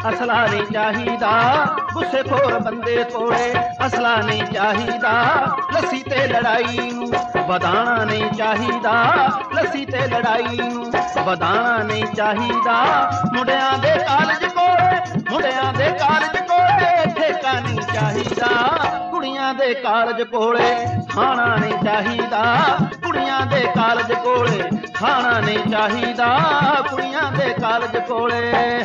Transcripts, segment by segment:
असला नहीं चाहिदा, गुस्से खोर बंदे थोड़े असला नहीं चाहिदा, लस्सी ते लड़ाई नूं वधाना नहीं चाहिदा, लस्सी ते लड़ाई नूं वधाना नहीं चाहिदा। मुंडियां दे कालज कोले, मुंडियां दे कालज कोले ठेका नहीं चाहिदा, कुड़ियां दे कालज कोले खाना नहीं चाहिदा, कुड़ियां दे कालज कोले खाना नहीं चाहिदा, कुड़ियां दे कालज कोले।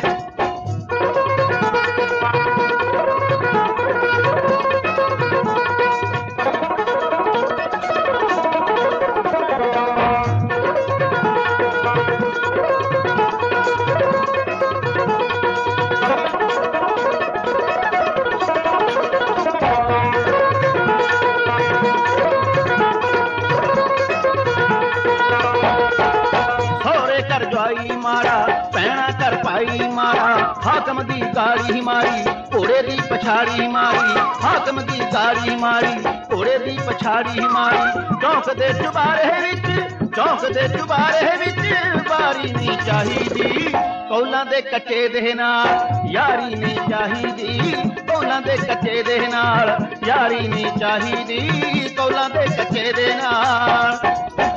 मारा पैना कर पाई मारा, हाकम दी गाड़ी मारी घोड़े दी पछाड़ी मारी, हाकम दी गाड़ी मारी घोड़े दी पछाड़ी मारी। चौक दे चुबारे विच, चौक दे चुबारे विच बारी नहीं चाहिदी, कौलां दे कच्चे दे नाल यारी नहीं चाहिदी, कौलां दे कच्चे दे नाल यारी नहीं चाहिदी, कौलां दे कच्चे दे नाल।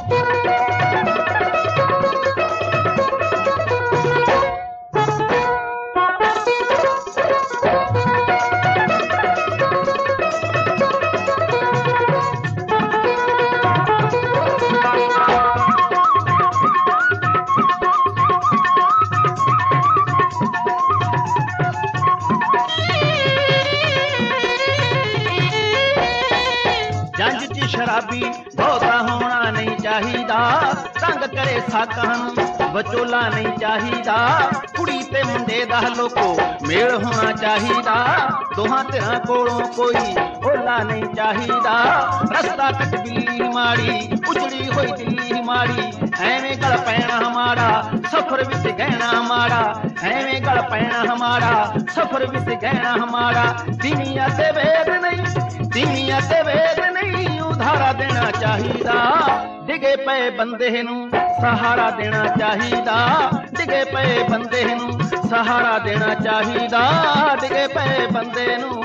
शराबी बहुता होना नहीं चाहिदा, तंग करे साकां वचोला नहीं चाहिदा, कुड़ी ते मुंडे दा लोको मेल होना चाहिदा, दोहां धिरां कोलों कोई ओला नहीं चाहिदा। रस्ता कट बिल्ली माड़ी उजड़ी होई दिल्ली माड़ी, एवें गल पैना हमारा सफर विच गहना हमारा, एवें गल पैना हमारा सफर विच गहना हमारा। दुनिया ते वेद नहीं, दुनिया ते वेद नहीं उधारा देना चाहिदा, डिगे पे बंदे नूं सहारा देना चाहिदा, डिगे पे बंदे नूं सहारा देना चाहिदा, डिगे पे बंदे नूं।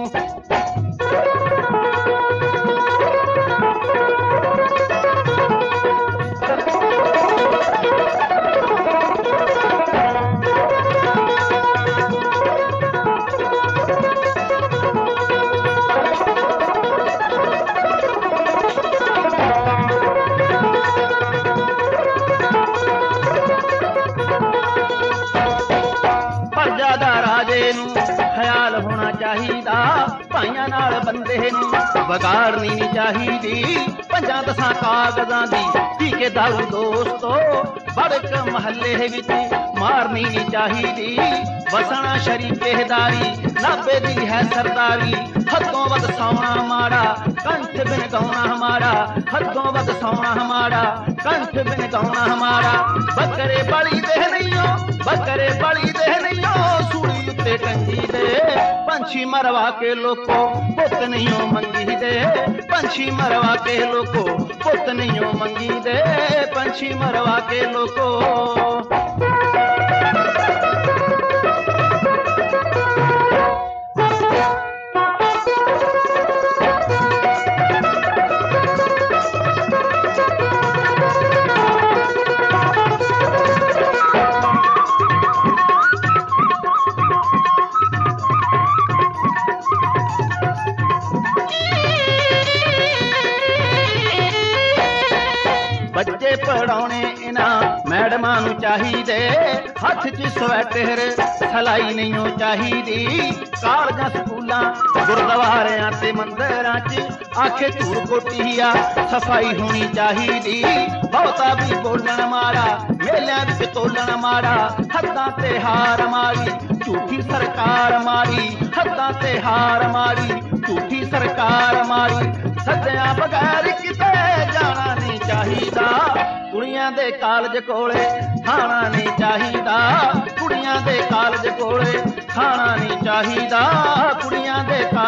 ख्याल होना चाहिदा, भाइयां नाल बंदे नूं बगाड़नी नहीं चाहिदी, पंजां दसां कागजां दी पी के दारू दोस्तो बड़क महल्ले विच मारनी नहीं चाहिदी। वसना शरीकेदारी नाबे दी है सरदारी, हदों वध सौना माड़ा कंठ बिन गौना हमारा, हदों वध सौना हमारा कंठ बिन गौना हमारा। बकरे बड़ी दे नहीं हो, बकरे बड़ी दे नहीं हो सूली उत्ते टंगी दे, पंछी मरवा के लोको पुत नहीं हो मंगी दे, पंछी मरवा के लोको पुत नहीं हो मंगी दे, पंछी मरवा के लोको। बच्चे पढ़ाने इन्हां मैडमां नूं चाहिदे, हथ च स्वेटर सलाई नहीं हो चाहिदी, कालजां स्कूलां गुरुद्वारियां ते मंदिरां च आखे धूड़ कोटिया सफाई होनी चाहिदी। बहुता भी बोलण मारा मेलियां विच तोलण मारा, हद्दां ते हार मारी झूठी सरकार मारी, हद्दां ते हार मारी झूठी सरकार मारी। सद्दियां बगैर किते जाना नहीं चाहिदा, कुड़ियां दे कालज कोले खाना नहीं चाहिदा, कुड़ियां दे कालज कोले खाना नहीं चाहिदा, कुड़ियां दे